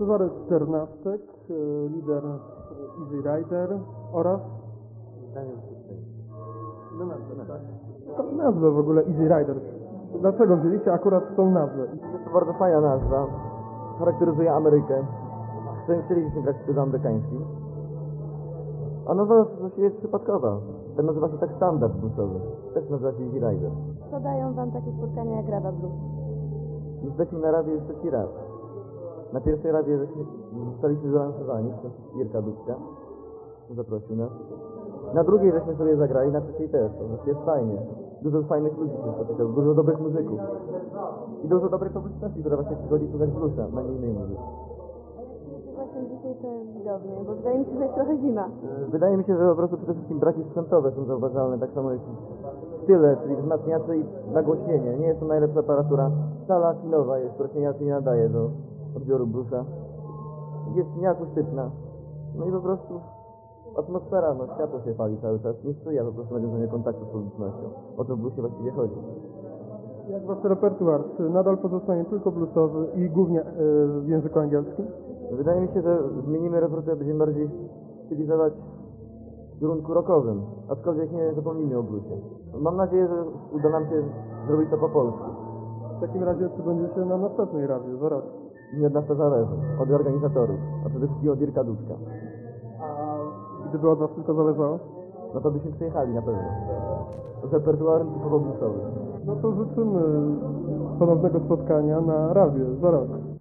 Cezary Czernawczyk, lider Easy Rider oraz skąd nazwę w ogóle Easy Rider? Dlaczego wzięliście akurat tą nazwę? Jest to bardzo fajna nazwa. Charakteryzuje Amerykę. Chcieliśmy grać w stylu amerykańskim. A nazwa właściwie jest przypadkowa. Ten nazywa się tak standard bluesowy. Też nazywa się Easy Rider. Co dają wam takie spotkania jak Rada Blues? Jesteśmy na radzie już trzeci raz. Na pierwszej radzie zostaliśmy wylansowani przez Irka Dudka. Zaprosił nas. Na drugiej żeśmy sobie zagrali, na trzeciej też. To znaczy jest fajnie. Dużo fajnych ludzi się spotyka, dużo dobrych muzyków. I dużo dobrej publiczności, która właśnie przychodzi słuchać bluesa, na nie innej muzyki. Właśnie dzisiaj to jest widownie, bo wydaje mi się, że jest trochę zima. Wydaje mi się, że po prostu przede wszystkim braki sprzętowe są zauważalne, tak samo jak tyle, czyli wzmacniacze i nagłośnienie. Nie jest to najlepsza aparatura. Sala kinowa jest, która się nie nadaje do odbioru bluesa. Jest nieakustyczna. No i po prostu atmosfera, no światło się pali cały czas, nie sprzyja po prostu nawiązaniu kontaktu z publicznością. O co w bluesie właściwie chodzi. Jak wasz repertuar? Czy nadal pozostanie tylko bluesowy i głównie w języku angielskim? Wydaje mi się, że zmienimy repertuar, będziemy bardziej stylizować w kierunku rockowym, aczkolwiek nie zapomnijmy o bluesie. Mam nadzieję, że uda nam się zrobić to po polsku. W takim razie czy będziecie na następnej radzie za rok? Nie od nas to zależy, od organizatorów, a przede wszystkim od Irka Dudka. A gdyby od was tylko zależało? No to byśmy przyjechali na pewno. Z repertuarem typowo bluesowym. No to życzymy ponownego spotkania na razie za rok.